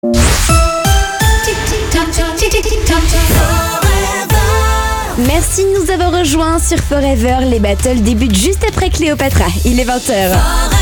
Merci de nous avoir rejoints sur Forever. Les battles débutent juste après Cléopatra. Il est 20h.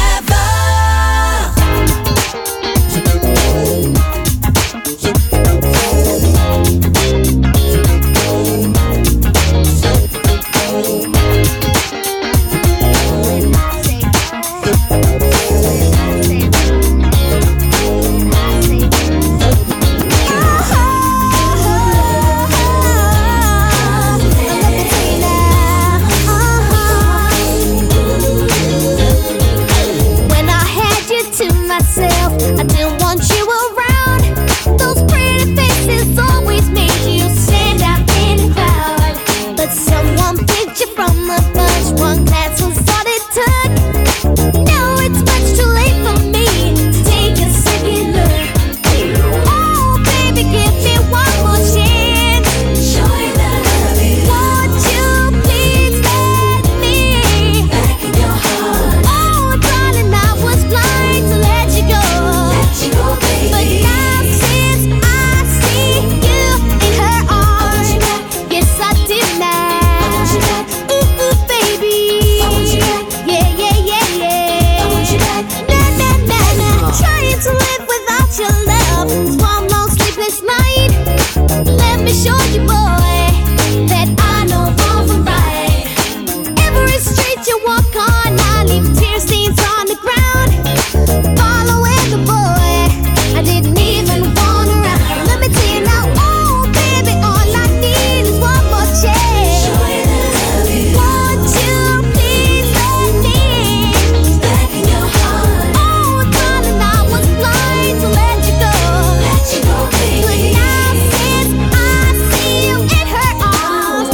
I didn't want you around. Those pretty faces always made you stand out in the crowd. But someone picked you from a bunch. One glance was all it took. Now it's much too late for me to take a second look. Oh, baby, give me one more chance. Show you that I love you. Won't you please let me back in your heart? Oh, darling, I was blind to let you go. But now since I see you in her arms, yes I do now. Ooh, ooh, baby. Yeah, yeah, yeah, yeah. Nah, nah, nah, nah. Trying to live without your love is one long sleepless night. Let me show you, boy, that I know wrong from right. Every street you walk on, I leave tear stains on the ground. Following the boy I didn't even want around. Let me tell you now, oh baby, all I need is one more chance. Won't you please let me back in your heart? Oh darling, I was blind to let you go. But now since I see you in her arms,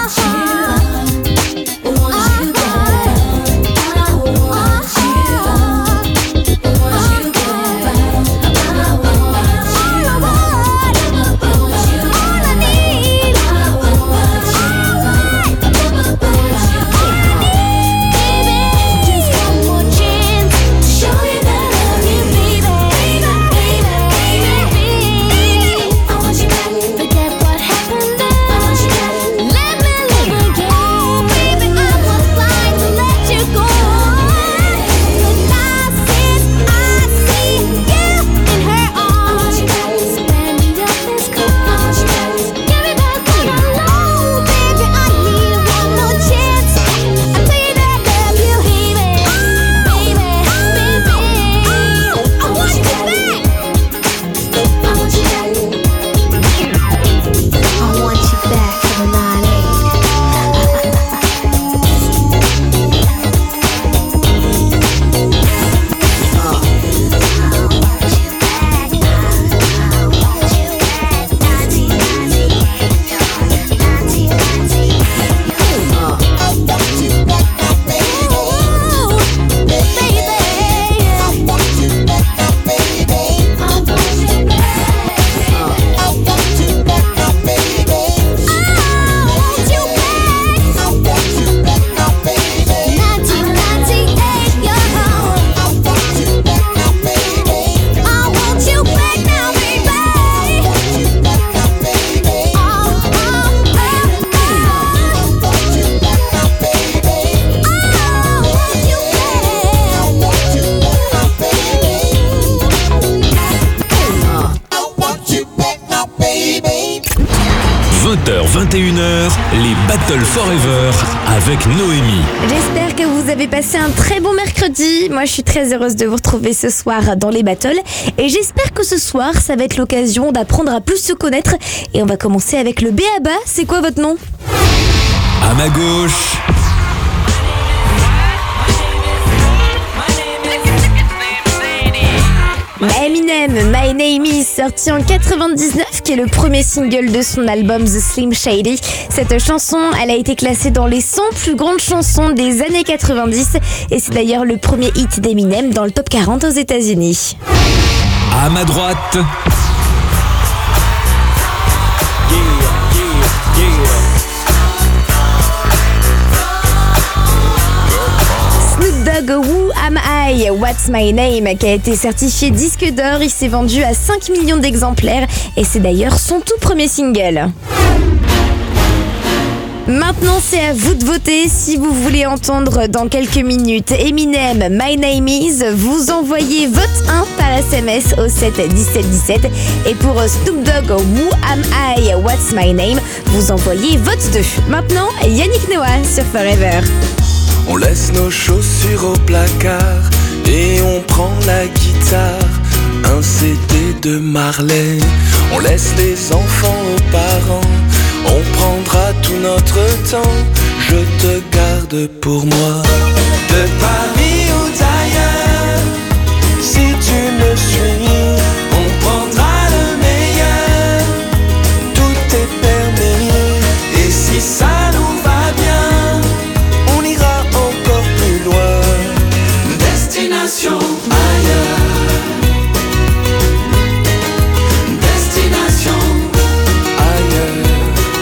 h 21h, les Battle Forever avec Noémie. J'espère que vous avez passé un très bon mercredi. Moi, je suis très heureuse de vous retrouver ce soir dans les battles. Et j'espère que ce soir, ça va être l'occasion d'apprendre à plus se connaître. Et on va commencer avec le B.A.B.A. C'est quoi votre nom? À ma gauche, Eminem, My Name Is, sorti en 99, qui est le premier single de son album The Slim Shady. Cette chanson, elle a été classée dans les 100 plus grandes chansons des années 90 et c'est d'ailleurs le premier hit d'Eminem dans le top 40 aux États-Unis. à ma droite, Snoop Dogg, Who Am I, What's My Name, qui a été certifié disque d'or. Il s'est vendu à 5 millions d'exemplaires et c'est d'ailleurs son tout premier single. Maintenant, c'est à vous de voter. Si vous voulez entendre dans quelques minutes Eminem, My Name Is, vous envoyez vote 1 par SMS au 7 17 17. Et pour Snoop Dogg, Who Am I, What's My Name, vous envoyez vote 2. Maintenant, Yannick Noah sur Forever. On laisse nos chaussures au placard et on prend la guitare, un CD de Marley. On laisse les enfants aux parents, on prendra tout notre temps. Je te garde pour moi. De Paris ou d'ailleurs, si tu me suis, on prendra le meilleur. Tout est permis, et si ça nous va bien, on ira encore plus loin. Destination ailleurs. Destination ailleurs.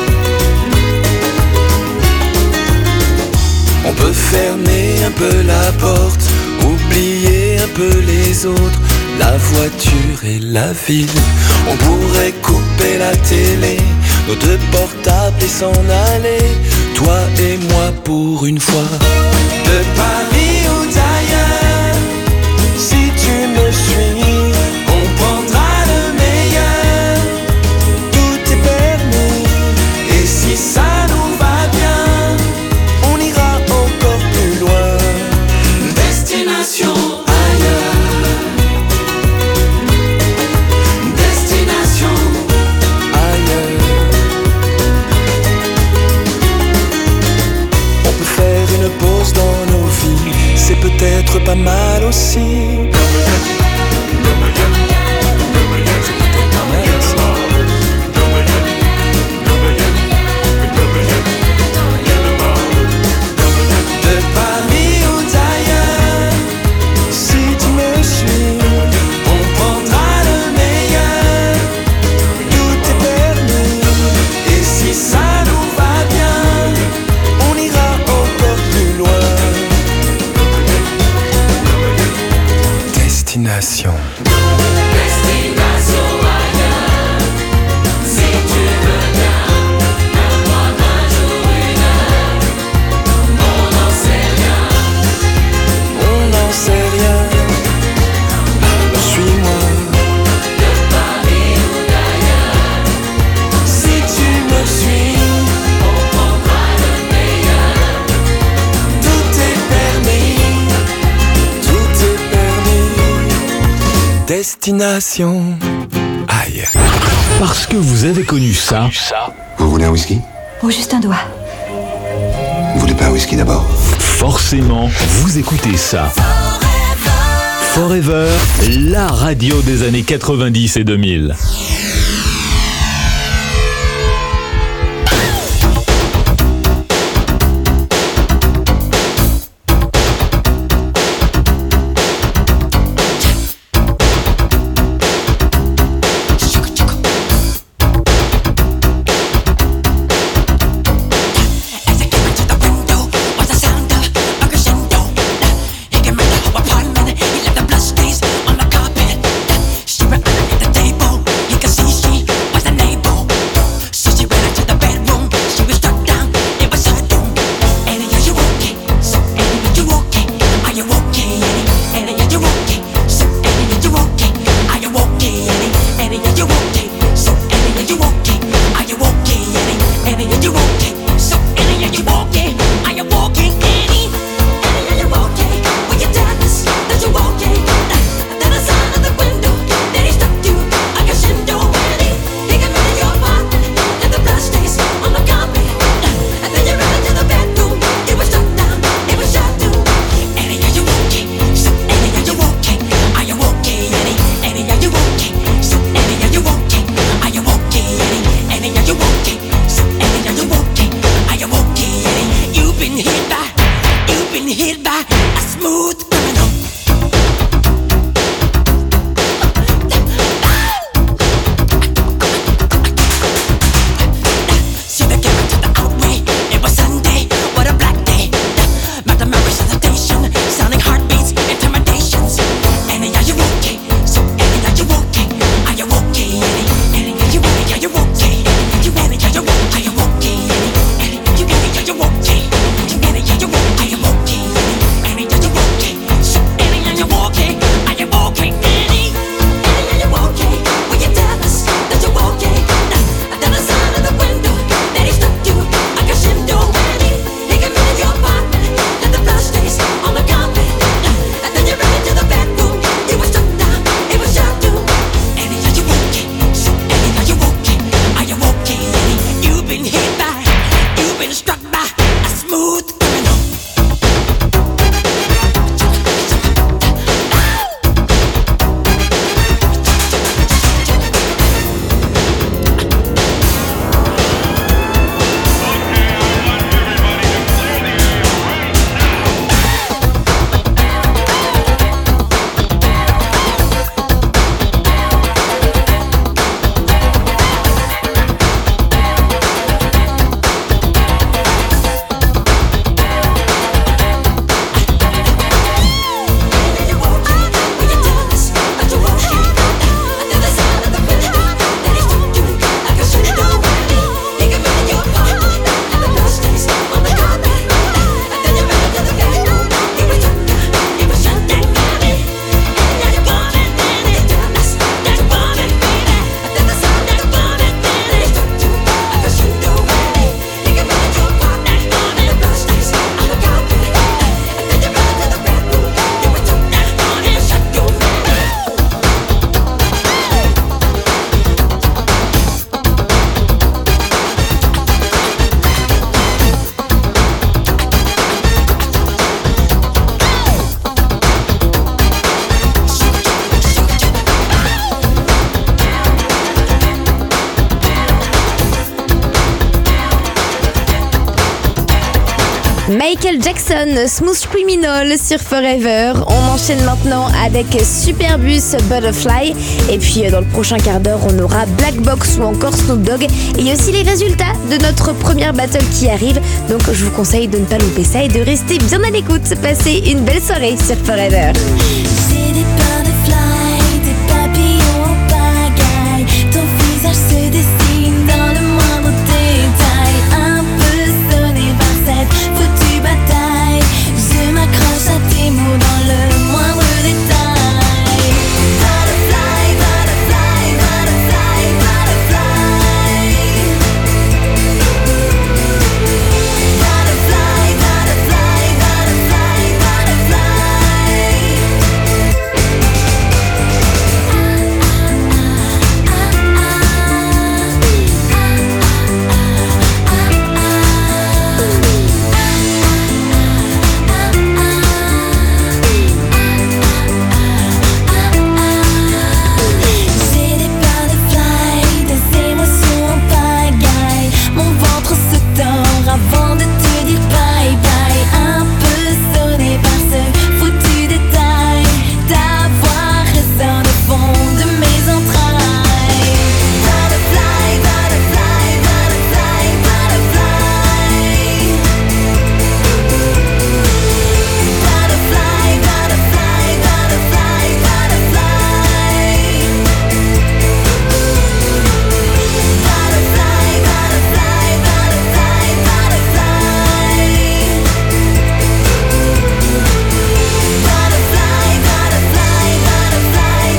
On peut fermer un peu la porte, oublier un peu les autres, la voiture et la ville. On pourrait couper la télé, nos deux portables et s'en aller, toi et moi pour une fois. De Paris ou d'ailleurs, si tu me suis, on prendra le meilleur. Tout est permis, et si ça nous va bien, on ira encore plus loin. Destination ailleurs. Destination ailleurs. On peut faire une pause dans nos vies, c'est peut-être pas mal aussi. De Paris ou d'ailleurs, si tu me suis, on prendra le meilleur. Tout est permis, et si ça nous va bien, on ira encore plus loin. Destination. Destination ailleurs. Si tu veux bien, prendre un jour, une heure. On n'en sait rien. On n'en sait rien. Alors suis-moi. De Paris ou d'ailleurs. Si tu me suis, on prendra le meilleur. Tout est permis. Tout est permis. Destination ailleurs. Parce que vous avez connu ça. Vous voulez un whisky? Oh, juste un doigt. Vous voulez pas un whisky d'abord? Forcément, vous écoutez ça. Forever, la radio des années 90 et 2000. He left the blood stains on the carpet. She ran underneath the table. He could see Michael Jackson, Smooth Criminal sur Forever. On enchaîne maintenant avec Superbus, Butterfly. Et puis dans le prochain quart d'heure, on aura Black Box ou encore Snoop Dogg. Et il y a aussi les résultats de notre première battle qui arrive. Donc je vous conseille de ne pas louper ça et de rester bien à l'écoute. Passez une belle soirée sur Forever. J'ai des butterflies, des papillons en pagaille. Ton visage se dessine dans le moindre détail. Un peu sonné par cette foutue bataille. Je m'accroche à tes mots dans le moindre détail. Butterfly, butterfly, butterfly, butterfly. Butterfly, butterfly, butterfly, J'ai des butterflies, des émotions en pagaille. Mon ventre se tord avant de te dire bye bye. Un peu sonné par ce foutu détail. Ta voix résonne au fond de mes entrailles. Butterfly, butterfly, butterfly, butterfly. Butterfly, butterfly, butterfly, butterfly. Butterfly, butterfly, butterfly, butterfly. Butterfly, butterfly, butterfly,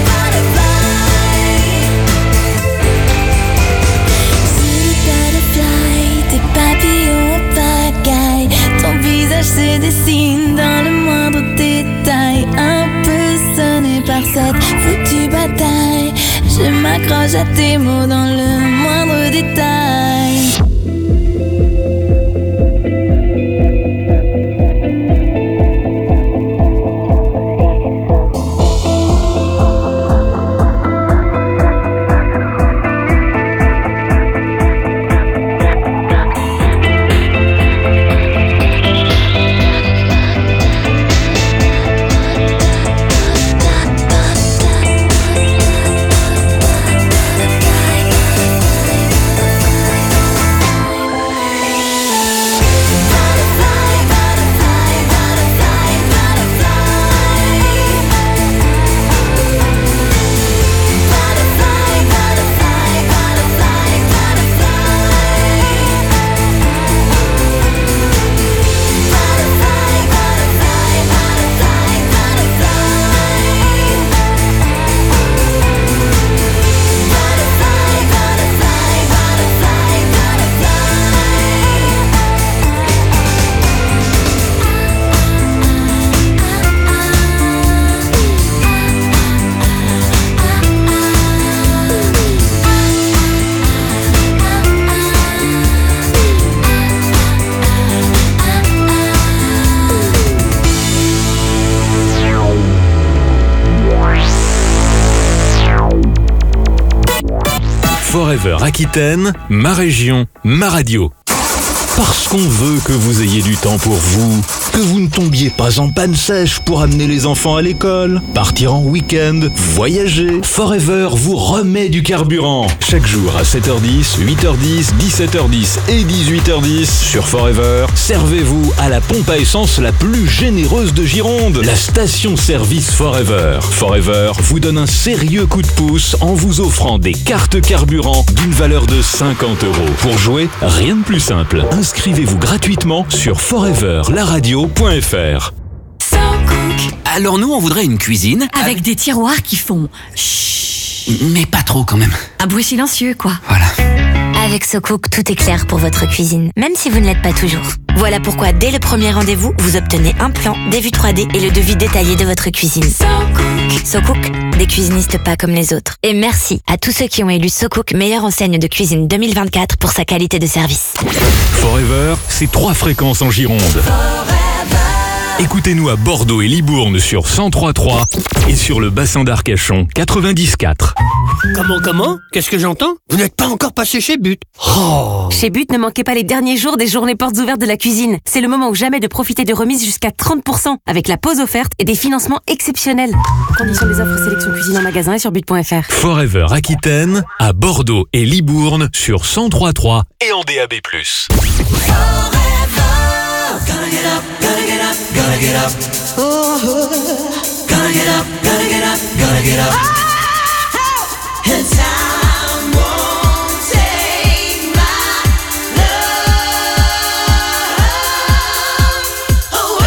butterfly. Des papillons en pagaille. Ton visage se dessine dans le moindre détail. Un peu sonné par cette foutue bataille. Je m'accroche à tes mots dans le moindre détail. Forever Aquitaine, ma région, ma radio. Parce qu'on veut que vous ayez du temps pour vous, que vous ne tombiez pas en panne sèche pour amener les enfants à l'école, partir en week-end, voyager. Forever vous remet du carburant. Chaque jour à 7h10, 8h10, 17h10 et 18h10 sur Forever, servez-vous à la pompe à essence la plus généreuse de Gironde, la station-service Forever. Forever vous donne un sérieux coup de pouce en vous offrant des cartes carburant d'une valeur de 50 €. Pour jouer, rien de plus simple. Inscrivez-vous gratuitement sur foreverlaradio.fr. Alors nous, on voudrait une cuisine Avec des tiroirs qui font chut. mais pas trop quand même. Un bruit silencieux, quoi. Voilà. Avec SoCook, tout est clair pour votre cuisine, même si vous ne l'êtes pas toujours. Voilà pourquoi, dès le premier rendez-vous, vous obtenez un plan, des vues 3D et le devis détaillé de votre cuisine. SoCook, des cuisinistes pas comme les autres. Et merci à tous ceux qui ont élu SoCook meilleure enseigne de cuisine 2024 pour sa qualité de service. Forever, c'est 3 fréquences en Gironde. Forever. Écoutez-nous à Bordeaux et Libourne sur 103.3 et sur le bassin d'Arcachon 90.4. Comment? Qu'est-ce que j'entends? Vous n'êtes pas encore passé chez But. Oh. Chez But, ne manquez pas les derniers jours des journées portes ouvertes de la cuisine. C'est le moment ou jamais de profiter de remises jusqu'à 30% avec la pause offerte et des financements exceptionnels. Conditions des offres sélection cuisine en magasin et sur but.fr. Forever Aquitaine à Bordeaux et Libourne sur 103.3 et en DAB+. Gonna get up, oh, gonna get up, gonna get up, gonna get up. And time won't take my love away.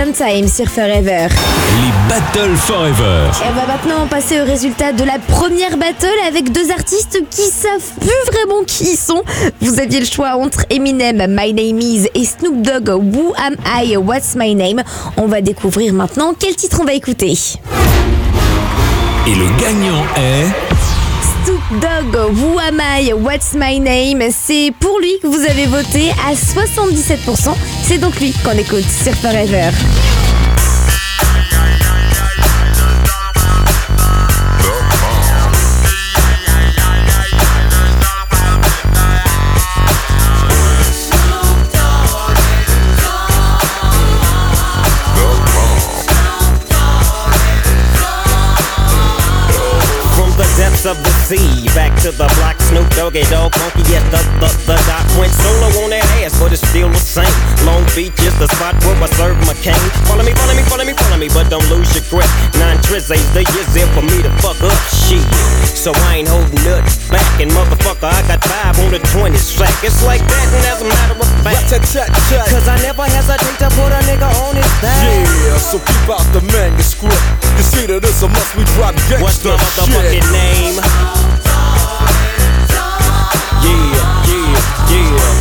One Time sur Forever. Les Battle Forever. Et on va maintenant passer au résultat de la première battle avec deux artistes qui savent plus vraiment qui ils sont. Vous aviez le choix entre Eminem, My Name Is, et Snoop Dogg, Who Am I, What's My Name. On va découvrir maintenant quel titre on va écouter. Et le gagnant est... Snoop Dogg, Who Am I, What's My Name. C'est pour lui que vous avez voté à 77%. C'est donc lui qu'on écoute sur Forever. Of the sea, back to the block, Snoop Doggy Dogg, funky at the dock. Went solo on that ass, but it's still the same. Long Beach is the spot where I serve my cane. Follow me, but don't lose your grip. 9 tris ain't the years there for me to fuck up shit. So I ain't holding nothing back, and motherfucker, I got 5 on the 20 sack. It's like that, and as a matter of fact, cause I never hesitate to put a nigga on his back. Yeah, so keep out the manuscript. You see that it's a must, we drop gangsta. What's my motherfucking name? Yeah.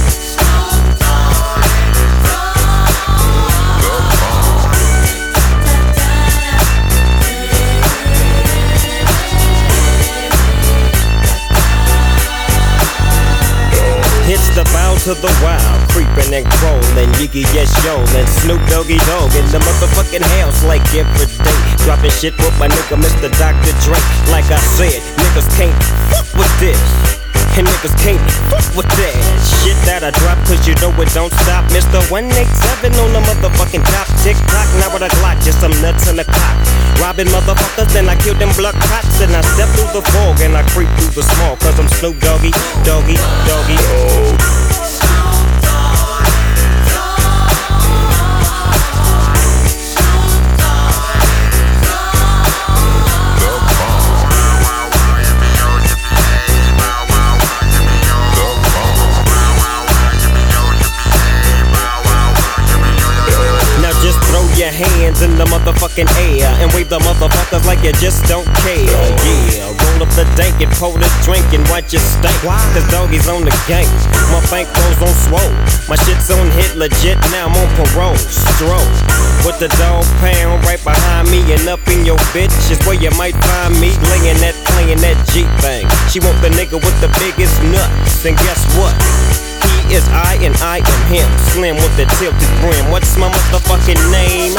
It's the bow to the wild, creeping and crawling, Yiggy yes yo, and Snoop Doggy Dogg in the motherfucking house like every day. Dropping shit with my nigga Mr. Dr. Dre. Like I said, niggas can't fuck with this, and niggas can't fuck with that shit that I drop, cause you know it don't stop. Mr. 187 on the motherfucking top. Tick tock, now with a Glock, just some nuts in the cock. Robbing motherfuckers, then I kill them blood cops. And I step through the fog and I creep through the smog, cause I'm Snoop Doggy, Doggy, Doggy. Just throw your hands in the motherfucking air and wave the motherfuckers like you just don't care. Yeah, roll up the dank and pour the drink and watch it stink. Cause doggies on the gang, my bankroll's on swole. My shit's on hit legit, now I'm on parole. Stroll with the dog pound right behind me, and up in your bitch is where you might find me playing that G thing. She want the nigga with the biggest nuts, and guess what? He is I and I am him. Slim with the tilted brim. What's my motherfucking name?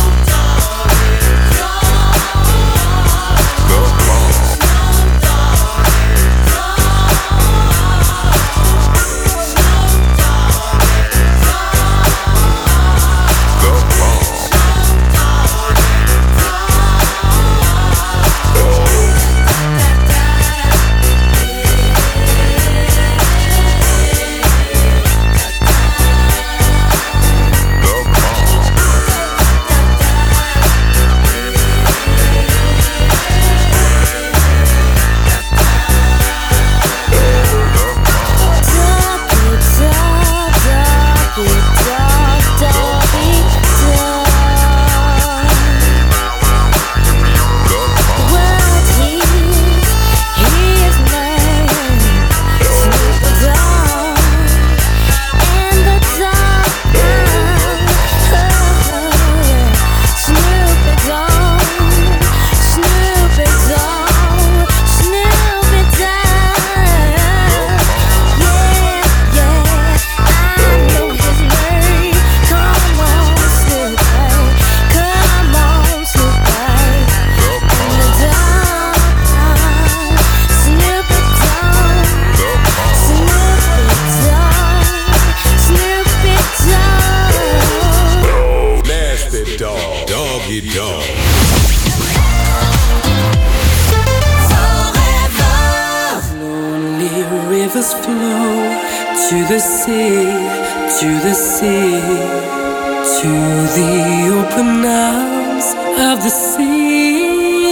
rivers flow to the sea, to the sea, to the open arms of the sea.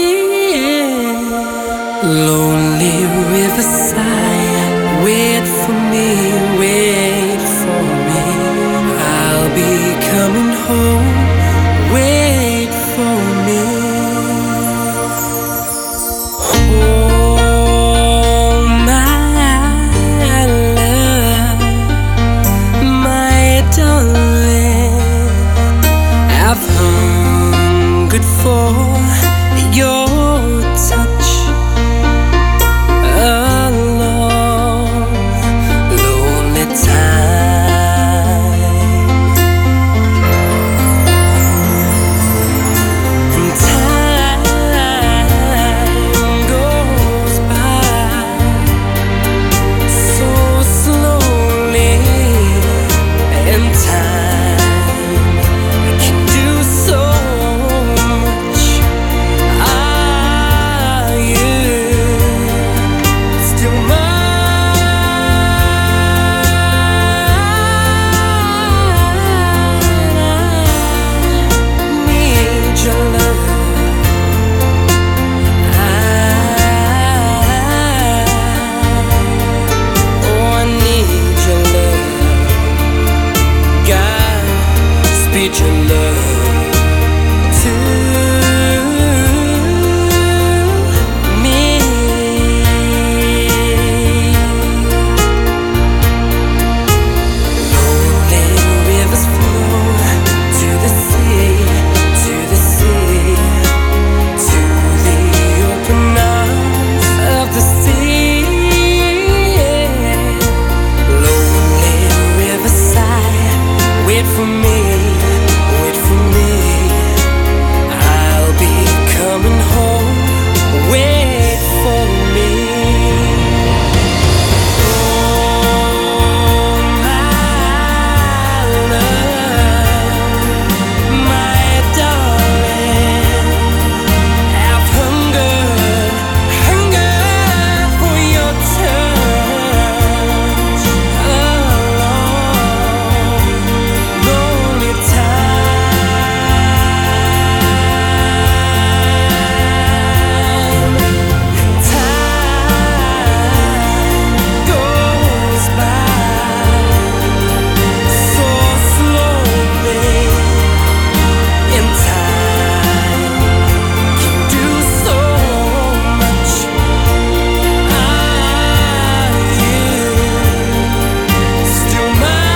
Lonely riverside, wait for me, wait for me. I'll be coming home. for your touch. A long, lonely time. Time goes by so slowly, and time can do so much. Are you still mine? Need your love. I need your love. God, speed your love to me. Lonely rivers flow to the sea, to the sea, to the open arms of the sea. Lonely riverside, wait for me, wait for me. I'll be coming home, wait for me. Oh, my love, my darling, I've hungered for your touch. A long, lonely time. Time goes by so slowly, and time can do so much. Are you still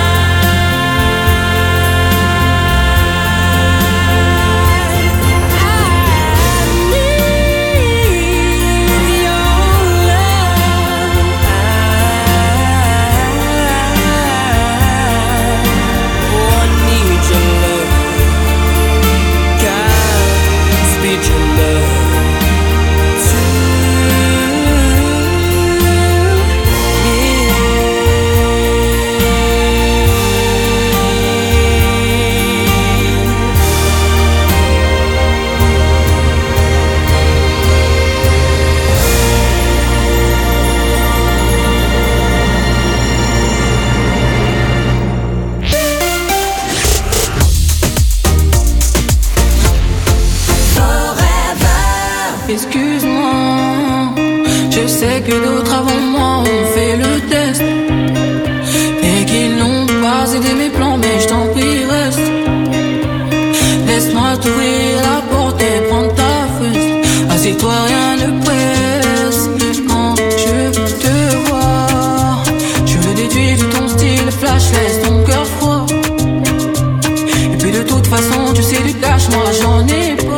Excuse-moi, je sais que d'autres avant moi ont fait le test et qu'ils n'ont pas aidé mes plans, mais je t'en prie reste. Laisse-moi t'ouvrir la porte et prendre ta fesse. Assieds-toi, rien ne presse. Quand je te vois, je le déduis de ton style flash, laisse ton cœur froid. Et puis de toute façon, tu sais du cash, moi j'en ai pas.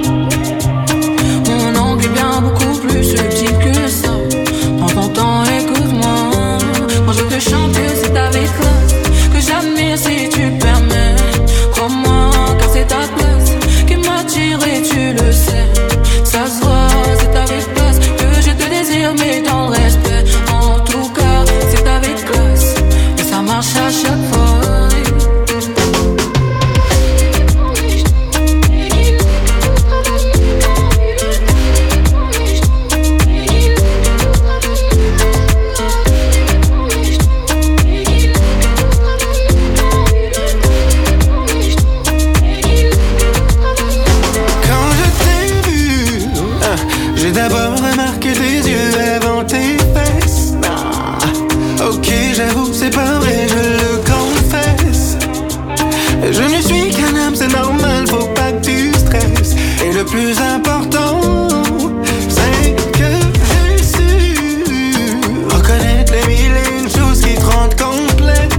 Mon angle est bien beaucoup plus subtil que ça. Prends ton temps, écoute-moi. Quand je te chante, c'est avec classe que j'admire si tu permets. Crois-moi, car c'est ta place qui m'attire et tu le sais. Ça se voit, c'est avec classe que je te désire, mais dans le respect. En tout cas, c'est avec classe et ça marche à chaque fois. J'ai d'abord remarqué tes yeux avant tes fesses. Ok, j'avoue, c'est pas vrai, je le confesse. Je ne suis qu'un homme, c'est normal, faut pas que tu stresses. Et le plus important, c'est que j'ai su reconnaître les mille et une choses qui te rendent complète.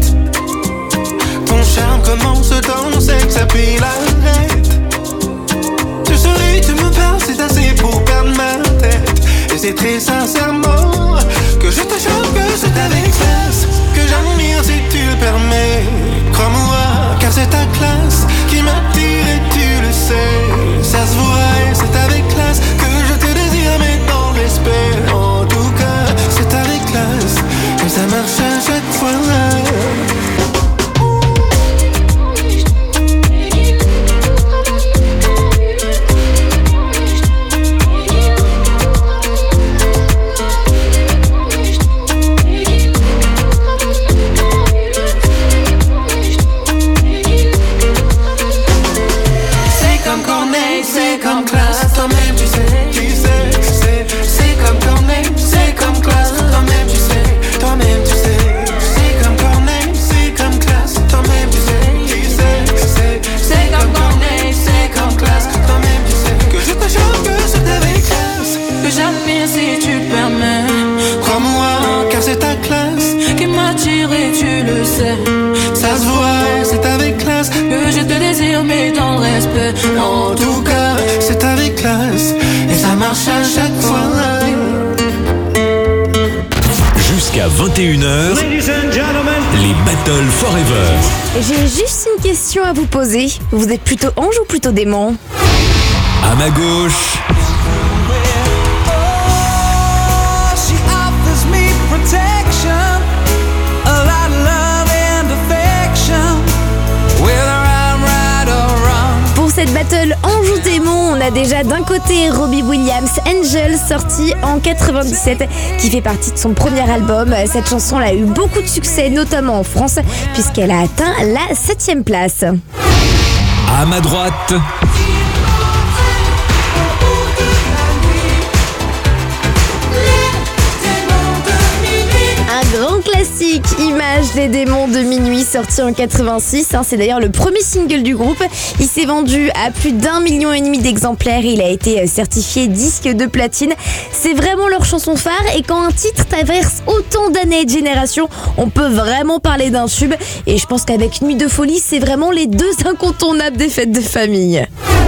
Ton charme commence, ton sexe, puis l'arrête. Tu serais c'est très sincèrement que je te chante, que c'est avec classe, que j'admire si tu le permets. Crois-moi, car c'est ta classe qui m'attire et tu le sais. Ça se voit et c'est avec classe que je te désire, mais dans le respect. En tout cas, c'est avec classe que ça marche à chaque fois. C'est comme classe, toi-même tu sais, c'est comme Corneille, c'est comme classe, toi-même tu sais, c'est comme Corneille, c'est comme classe, toi-même tu sais, c'est comme Corneille, c'est comme classe, toi-même tu sais, que je te chante, que c'est avec classe, que j'admire si tu permets. Crois-moi, car c'est ta classe qui m'attire et tu le sais. Ça se voit, c'est avec classe que je te désire, mais dans le respect. En tout cas, c'est avec classe et ça marche à chaque fois. Jusqu'à 21h, les Battles Forever. J'ai juste une question à vous poser. Vous êtes plutôt ange ou plutôt démon? À ma gauche, pour cette battle ange ou démon, on a déjà d'un côté Robbie Williams, Angel, sorti en 97, qui fait partie de son premier album. Cette chanson a eu beaucoup de succès, notamment en France, puisqu'elle a atteint la 7e place. à ma droite, Un grand classique, Image des démons de minuit, sorti en 86. C'est d'ailleurs le premier single du groupe. Il s'est vendu à plus d'1,5 million d'exemplaires. Il a été certifié disque de platine. C'est vraiment leur chanson phare. Et quand un titre traverse autant d'années et de générations, on peut vraiment parler d'un tube. Et je pense qu'avec Nuit de folie, c'est vraiment les deux incontournables des fêtes de famille.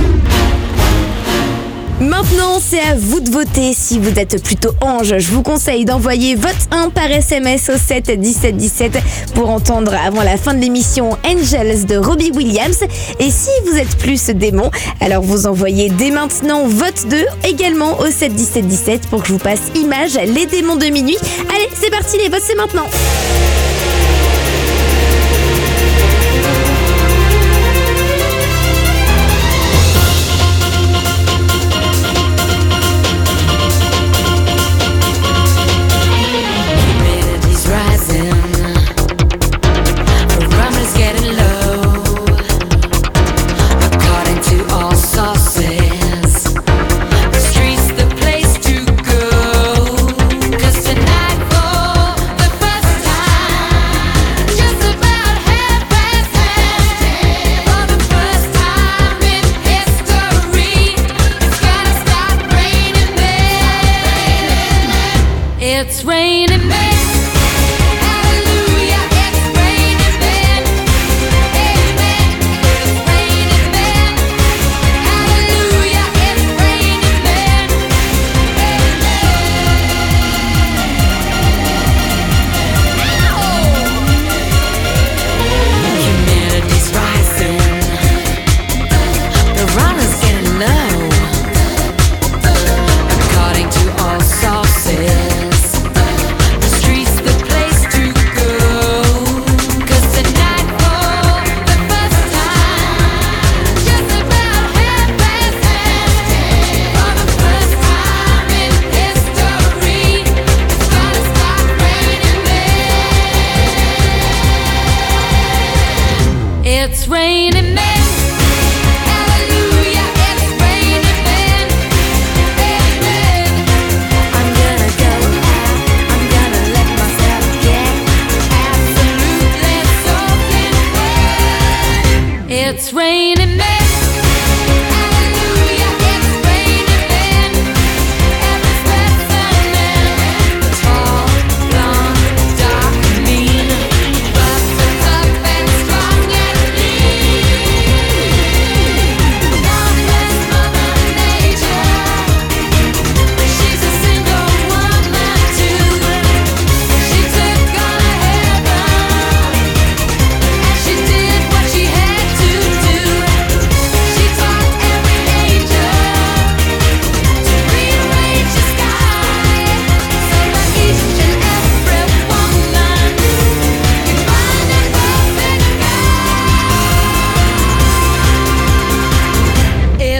Maintenant, c'est à vous de voter si vous êtes plutôt ange. Je vous conseille d'envoyer vote 1 par SMS au 7 17 17 pour entendre avant la fin de l'émission Angels de Robbie Williams. Et si vous êtes plus démon, alors vous envoyez dès maintenant vote 2 également au 7 17 17 pour que je vous passe Image, les démons de minuit. Allez, c'est parti, les votes, c'est maintenant. It's raining men. Hallelujah, it's raining men. Amen. It's raining men. Hallelujah, it's raining men. Amen. Humidity's rising. The runner's getting low. According to all sources.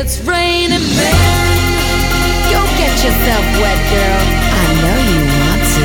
It's raining men. Go get yourself wet, girl. I know you want to.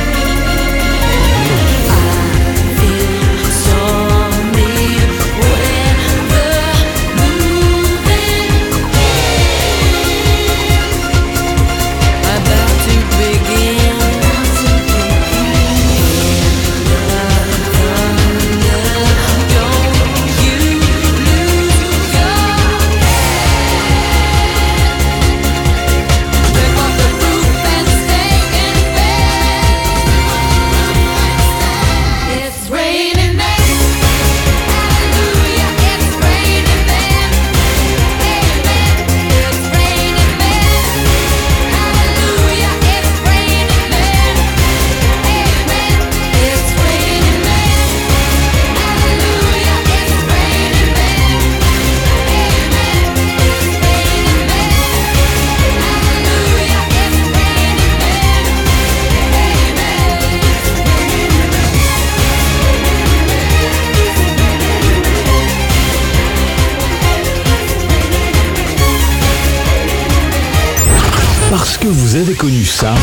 Parce que vous avez connu ça.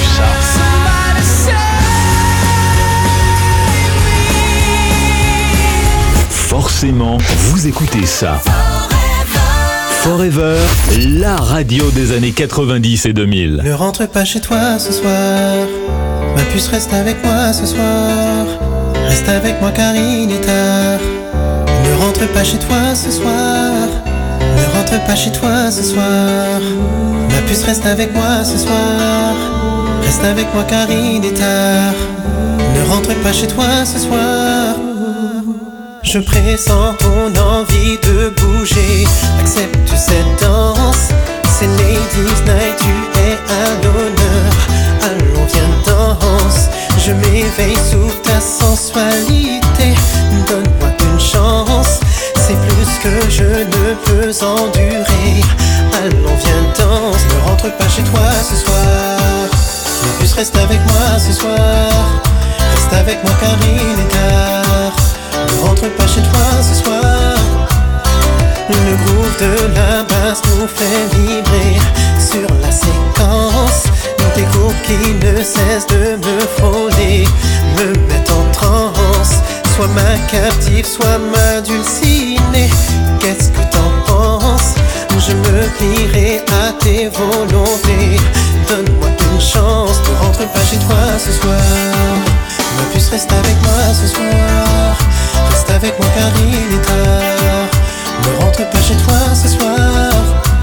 Forcément, vous écoutez ça. Forever, la radio des années 90 et 2000. Ne rentre pas chez toi ce soir. Ma puce, reste avec moi ce soir. Reste avec moi car il est tard. Ne rentre pas chez toi ce soir. Ne rentre pas chez toi ce soir. Ma puce, reste avec moi ce soir. Reste avec moi car il est tard. Ne rentre pas chez toi ce soir. Je pressens ton envie de bouger. Accepte cette danse. C'est Ladies Night, tu es à l'honneur. Allons viens danse. Je m'éveille sous ta sensualité. Donne-moi une chance. C'est plus que je ne peux endurer. Allons viens danse. Ne rentre pas chez toi ce soir. Ma puce, reste avec moi ce soir. Reste avec moi car il est tard. Ne rentre pas chez toi ce soir. Le groove de la basse nous fait vibrer sur la séquence. Des coups qui ne cessent de me frôler, me mettent en transe. Sois ma captive, sois ma dulcinée. Qu'est-ce que t'en penses? Je me plierai à tes volontés. Donne-moi une chance. Ne rentre pas chez toi ce soir. Ma puce, reste avec moi ce soir. Reste avec moi car il est tard. Ne rentre pas chez toi ce soir.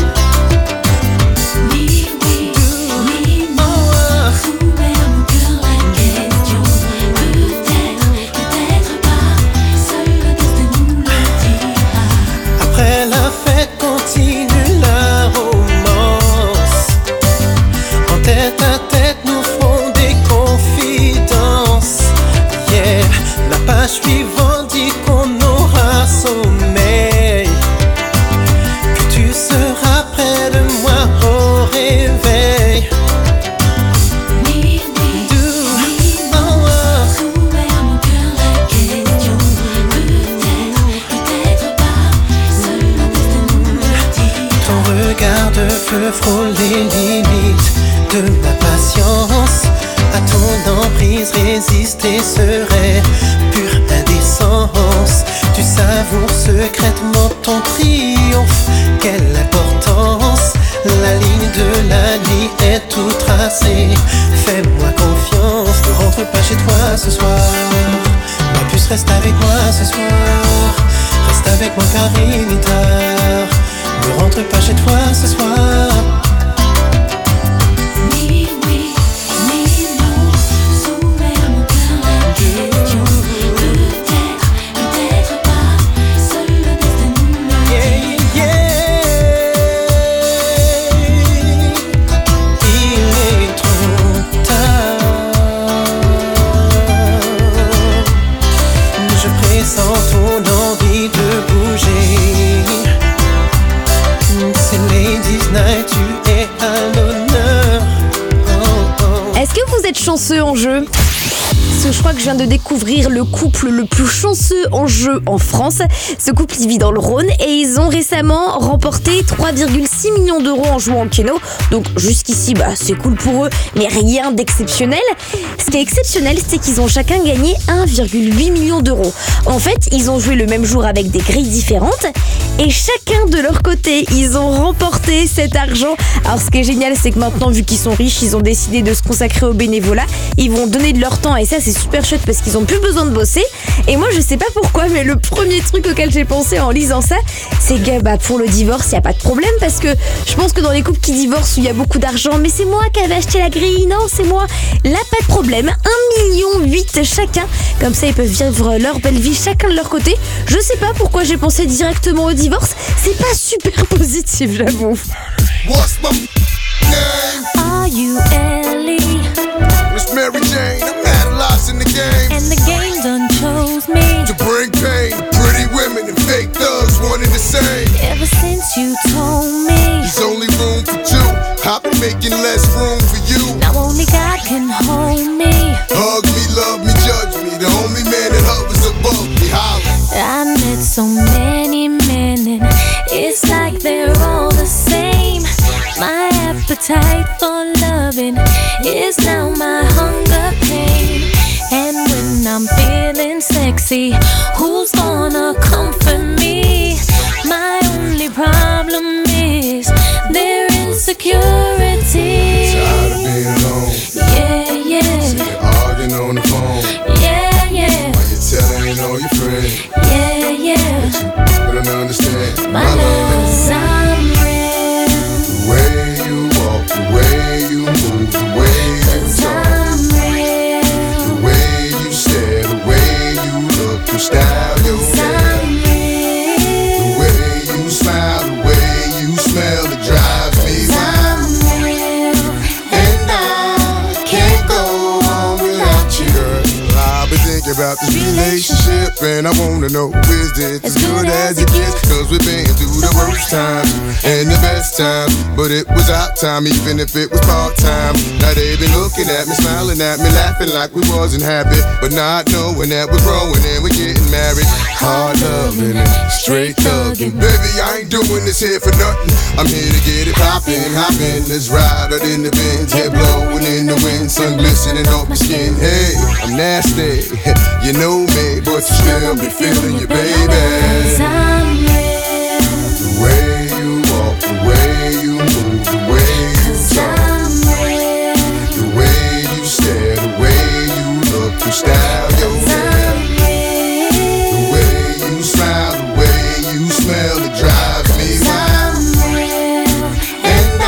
Après la fête continue la romance. En tête à tête nous ferons des confidences. Yeah, la page suivante dit qu'on aura sommeil. Que tu seras près de moi au réveil. Ton regard de feu frôle les limites de ma patience. À ton emprise résister serait pure indécence. Tu savoures secrètement ton triomphe. Quelle importance. La ligne de la nuit est tout tracée. Fais-moi confiance. Ne rentre pas chez toi ce soir. Ma puce, reste avec moi ce soir. Reste avec moi car il est tard. Ne rentre pas chez toi ce soir. Ton envie de bouger. C'est Ladies chanceux en jeu. Parce que je crois que je viens de découvrir le couple le plus chanceux en jeu en France. Ce couple il vit dans le Rhône et ils ont récemment remporté 3,6 millions d'euros en jouant au Keno. Donc jusqu'ici c'est cool pour eux, mais rien d'exceptionnel. Ce qui est exceptionnel, c'est qu'ils ont chacun gagné 1,8 million d'euros. En fait, ils ont joué le même jour avec des grilles différentes et chacun de leur côté, ils ont remporté cet argent. Alors ce qui est génial, c'est que maintenant, vu qu'ils sont riches, ils ont décidé de se consacrer au bénévolat. Ils vont donner de leur temps et ça, c'est super chouette parce qu'ils ont plus besoin de bosser. Et moi, je sais pas pourquoi, mais le premier truc auquel j'ai pensé en lisant ça, c'est que pour le divorce, il y a pas de problème parce que je pense que dans les couples qui divorcent où il y a beaucoup d'argent, mais c'est moi qui avais acheté la grille, non, c'est moi. Là, pas de problème. 1,8 million chacun. Comme ça, ils peuvent vivre leur belle vie chacun de leur côté. Je sais pas pourquoi j'ai pensé directement au divorce. C'est pas super positif, j'avoue. What's my name? Are you Ellie? Miss Mary Jane, I've had lots in the game. And the game done chose me to bring pain. Pretty women and fake thugs, one and the same. Ever since you told me there's only room for two, I've been making less room for you. Now only God can hold me. Hug me, love me, judge me. The only man that hovers above me, holler. I met so many men and it's like they're all the same. My appetite for loving is now my hunger pain. And when I'm feeling sexy, who's gonna comfort me? My only problem is their insecurity. Tired of being alone. Yeah. Sitting arguing on the phone. Yeah. While you telling all your friends. Yeah. But I don't understand my love. 'Cause I'm real. The way you walk, the way you move, the way you talk. I'm real. The way you stare, the way you look, you style your hair. I'm real. The way you smile, the way you smell, it drives me wild. I'm real. And I can't go on without you, girl. I've been thinking about this relationship and I wanna know, is it as good as it gets? Cause we've been through the worst times and the best times, but it was our time even if it was part-time. Now they been looking at me, smiling at me, laughing like we wasn't happy, but not knowing that we're growing and we're getting married. Hard loving and straight thugging. Baby, I ain't doing this here for nothing. I'm here to get it poppin', hoppin'. Let's ride out in the Benz, head blowing in the wind, sun glistening off my skin. Hey, I'm nasty, you know me, but you still be feeling you, baby. 'Cause I'm real. The way you walk, the way you move, the way you talk. I'm real. The way you stare, the way you look, you style your hair. I'm real. The way you smile, the way you smell, it drives me wild. I'm real. And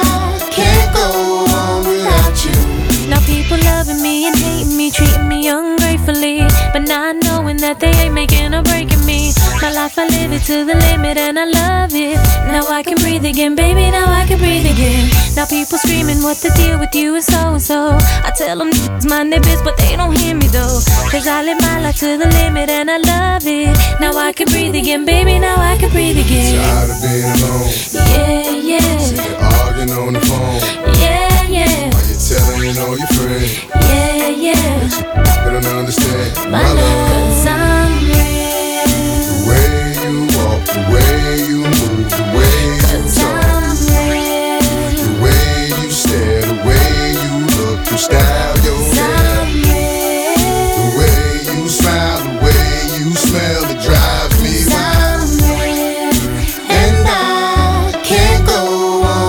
I can't go on without you. Now people loving me and hating me, treating me ungratefully, but not knowing that they ain't making or breaking me. My life, I live it to the limit and I love it. Now I can breathe again, baby, now I can breathe again. Now people screaming, what the deal with you is so-and-so. I tell them it's mind their biz, but they don't hear me though. Cause I live my life to the limit and I love it. Now I can breathe again, baby, now I can breathe again. Tired of being alone. Yeah. Sitting arguing on the phone. Yeah. While you telling all your friends. Yeah. But I don't understand My love. 'Cause I'm real. The way you walk, the way you move, the way you talk. I'm real. The way you stare, the way you look, you style your hair. I'm real. The way you smile, the way you smell, it drives me wild. I'm real. And I can't go on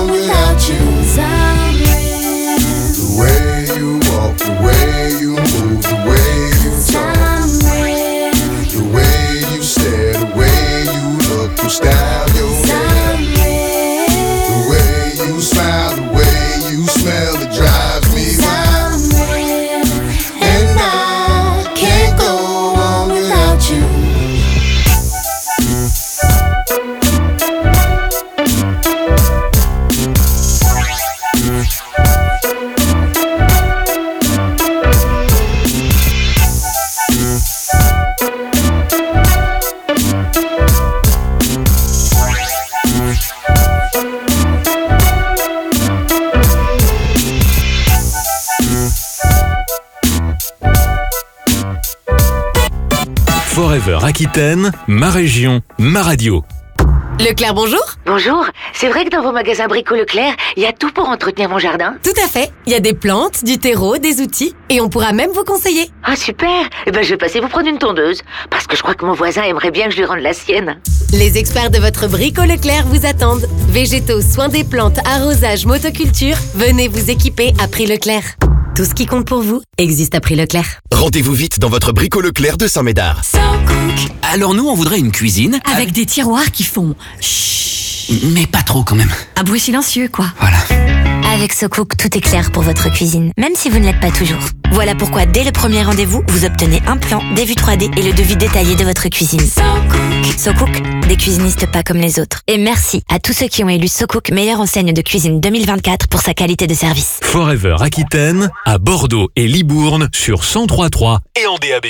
Forever Aquitaine, ma région, ma radio. Leclerc, bonjour. Bonjour, c'est vrai que dans vos magasins Brico Leclerc, il y a tout pour entretenir mon jardin? Tout à fait. Il y a des plantes, du terreau, des outils et on pourra même vous conseiller. Ah super. Eh ben je vais passer vous prendre une tondeuse parce que je crois que mon voisin aimerait bien que je lui rende la sienne. Les experts de votre Brico Leclerc vous attendent. Végétaux, soins des plantes, arrosage, motoculture, venez vous équiper à Prix Leclerc. Tout ce qui compte pour vous existe à Prix Leclerc. Rendez-vous vite dans votre Brico Leclerc de Saint-Médard. Alors nous, on voudrait une cuisine avec des tiroirs qui font chut, mais pas trop quand même. Un bruit silencieux, quoi. Voilà. Avec SoCook, tout est clair pour votre cuisine, même si vous ne l'êtes pas toujours. Voilà pourquoi, dès le premier rendez-vous, vous obtenez un plan, des vues 3D et le devis détaillé de votre cuisine. SoCook, des cuisinistes pas comme les autres. Et merci à tous ceux qui ont élu SoCook meilleure enseigne de cuisine 2024 pour sa qualité de service. Forever Aquitaine, à Bordeaux et Libourne sur 103.3 et en DAB+.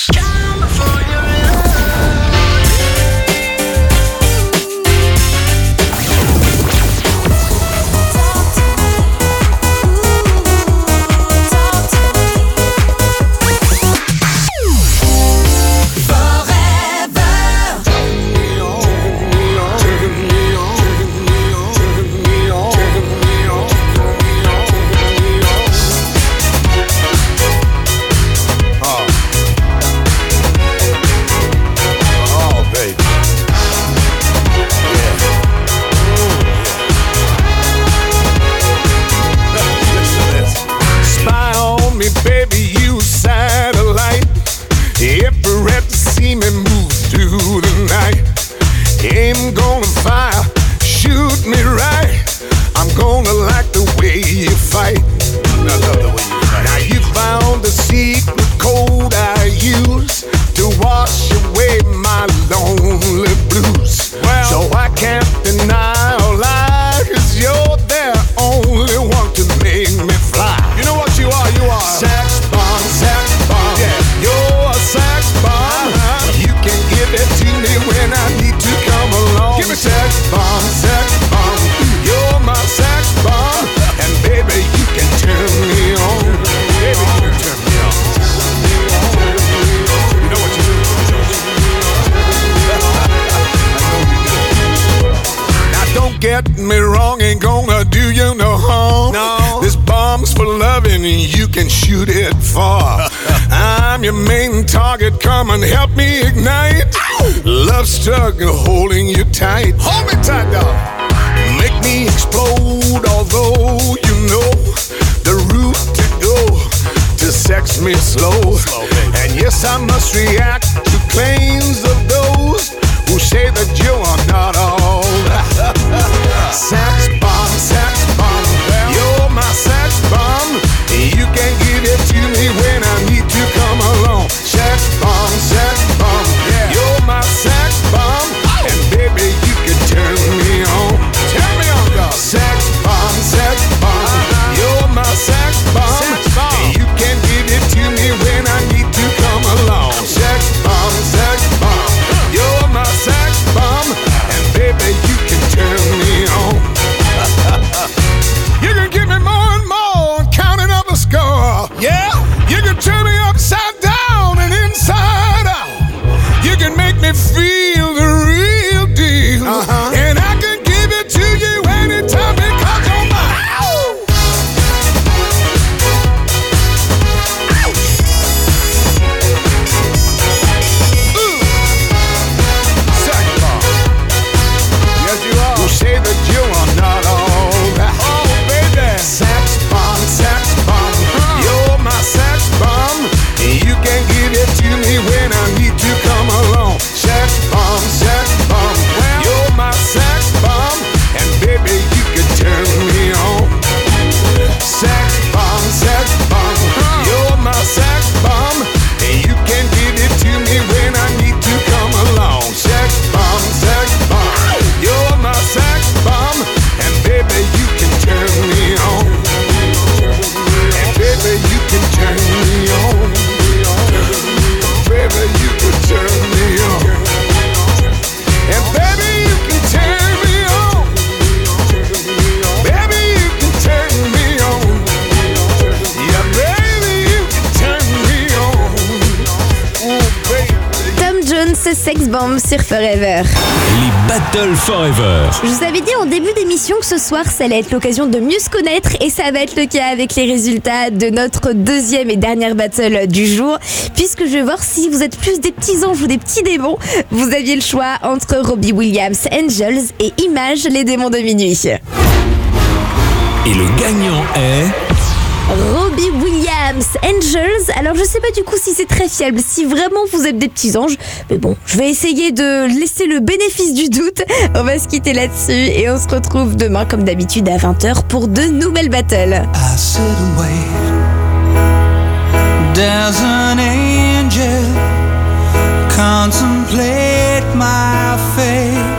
Get me wrong, ain't gonna do you no harm. No. This bomb's for loving and you can shoot it far. I'm your main target, come and help me ignite. Love struggle holding you tight. Hold me tight, dog. Make me explode, although you know the route to go to sex me slow. And yes, I must react to claims of those who say that you are not all. Sex bomb, you're my sex bomb. You can give it to me when I need to come along. Sex bomb, you're my sex bomb. And baby, you can turn me on. Turn me on, dog. Sex bomb, you're my sex bomb. And you can give it to me when I need to come along. Sex bomb, you're my sex bomb. And baby, you can turn me on. You can give me more and more, counting up a score. Yeah, you can turn me upside down and inside out. You can make me feel the real deal. And I can give it to you anytime because you're mine. Sex bomb. Yes, you are. Who say that you are not all that. Oh, baby. Sex bomb. You're my sex bomb. And you can give it to me when I need to come along. Sex bomb. You're my sex bomb. And baby, you can turn me on. Sex bomb. You're my sex bomb. And you can give it to me when I need to come along. Sex bomb. You're my sex bomb. And baby, you can turn me on. And baby, you can turn me on. Baby, you can turn me on. And baby, you can turn me on. Baby, you can turn me on. Yeah, baby, you can turn me on. Ooh, baby. Tom Jones Bomb sur Forever. Les Battle Forever. Je vous avais dit en début d'émission que ce soir, ça allait être l'occasion de mieux se connaître et ça va être le cas avec les résultats de notre deuxième et dernière battle du jour. Puisque je vais voir si vous êtes plus des petits anges ou des petits démons. Vous aviez le choix entre Robbie Williams, Angels et Image, les démons de minuit. Et le gagnant est... Robbie Williams, Angels. Alors je sais pas du coup si c'est très fiable, si vraiment vous êtes des petits anges. Mais bon, je vais essayer de laisser le bénéfice du doute. On va se quitter là-dessus et on se retrouve demain comme d'habitude à 20h pour de nouvelles battles. I sit and wait. There's an angel contemplate my fate.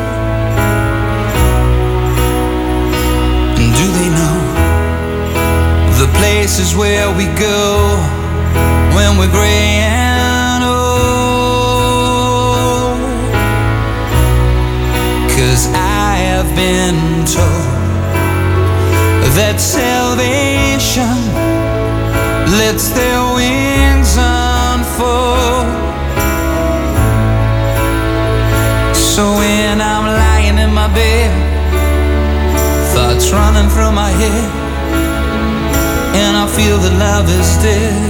Do they know the places where we go when we're gray and old? 'Cause I have been told that salvation lets their wings unfold. So when I'm lying in my bed, thoughts running through my head, and I feel that love is dead,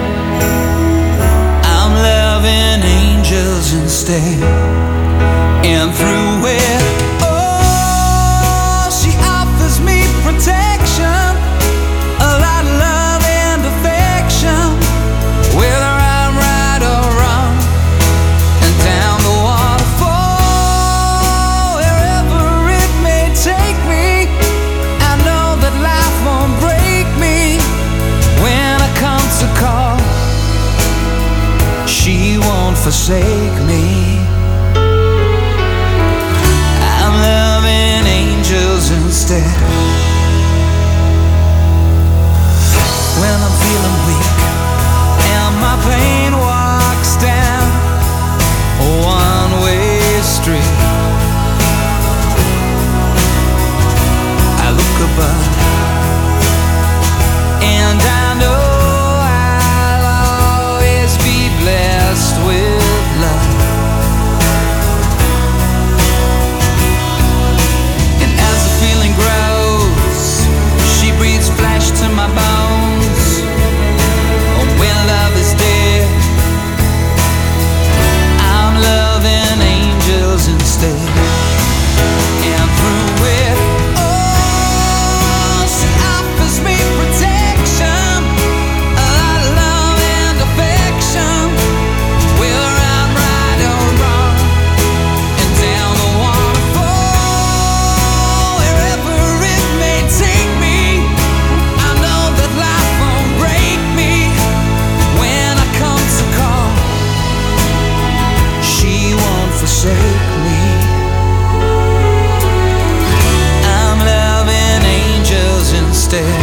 I'm loving angels instead. And through it, oh, she offers me protection, a lot of love and affection, whether I'm right or wrong, and down the waterfall, wherever it may take me, I know that life won't break me when I come to call. She won't forsake me. I'm loving angels instead. When I'm feeling weak and my pain walks down a one-way street, I look above and I know I'll always be blessed with love. And as the feeling grows, she breathes flesh to my bones. When love is dead, I'm loving angels instead. And through it, oh, she offers me protection, a lot of love and affection, whether I'm right or wrong, and down the waterfall, wherever it may take me, I know that life won't break me when I come to call. She won't forsake me. I'm loving angels instead.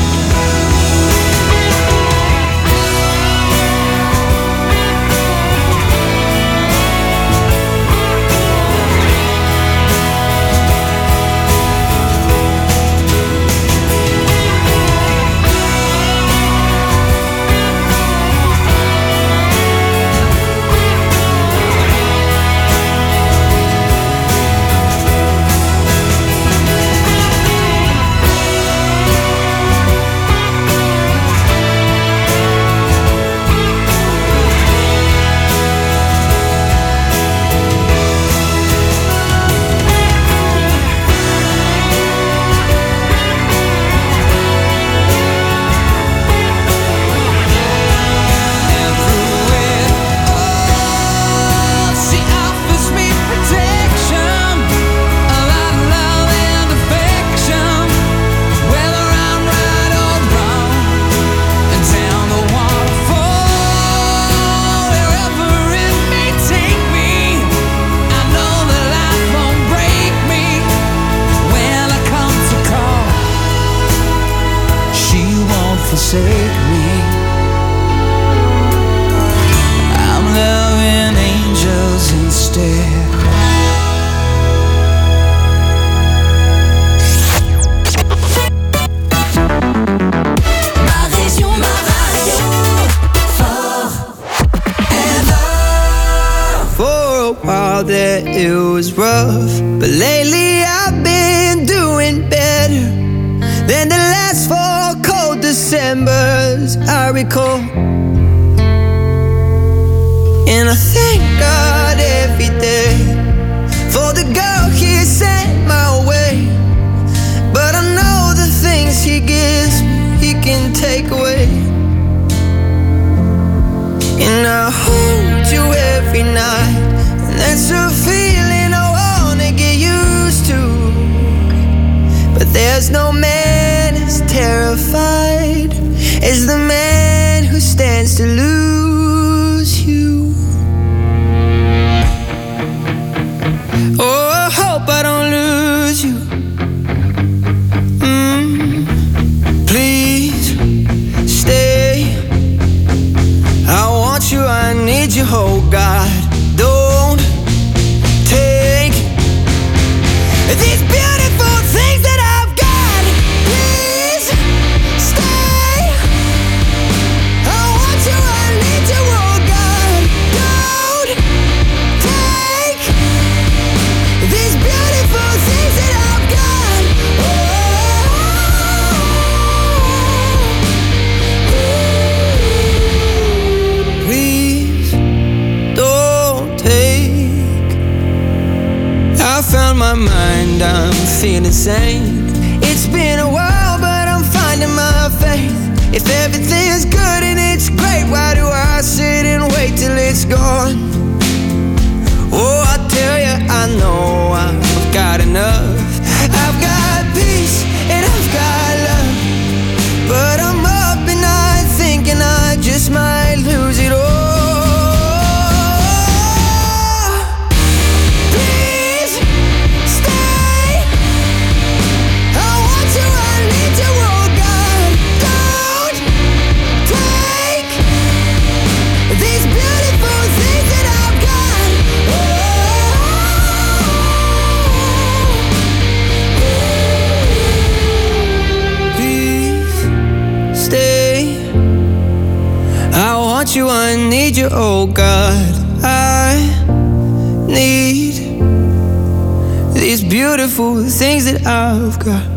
She offers me protection, a lot of love and affection, whether I'm right or wrong, and down the waterfall, wherever it may take me, I know that life won't break me when I come to call. She won't forsake me. I'm loving angels instead. Ma région, ma radio. Forever. For a while remembers, I recall. And I thank God every day for the girl He sent my way. But I know the things He gives me, He can take away. And I hold you every night, and that's a feeling I wanna get used to. But there's no man as terrified as the man who stands to lose you. Oh, I hope I don't lose you. Please stay. I want you, I need you, oh God. Don't take these beautiful things that I've got. Please stay. I want you, I need you, oh God. Don't take these beautiful things that I've got. Please don't take. I found my mind, I'm feeling sane. It's been a while, but I'm finding my faith. If everything's good and it's great, why do I sit and wait till it's gone? Oh, I tell you, I know I've got enough. I've got peace and I've got love. But I'm up and I'm thinking I just might lose it all. Please stay. I want you, I need you, oh God. Don't take these beautiful things that I've got. Please stay. I want you, I need you, oh God. I need these beautiful things that I've got.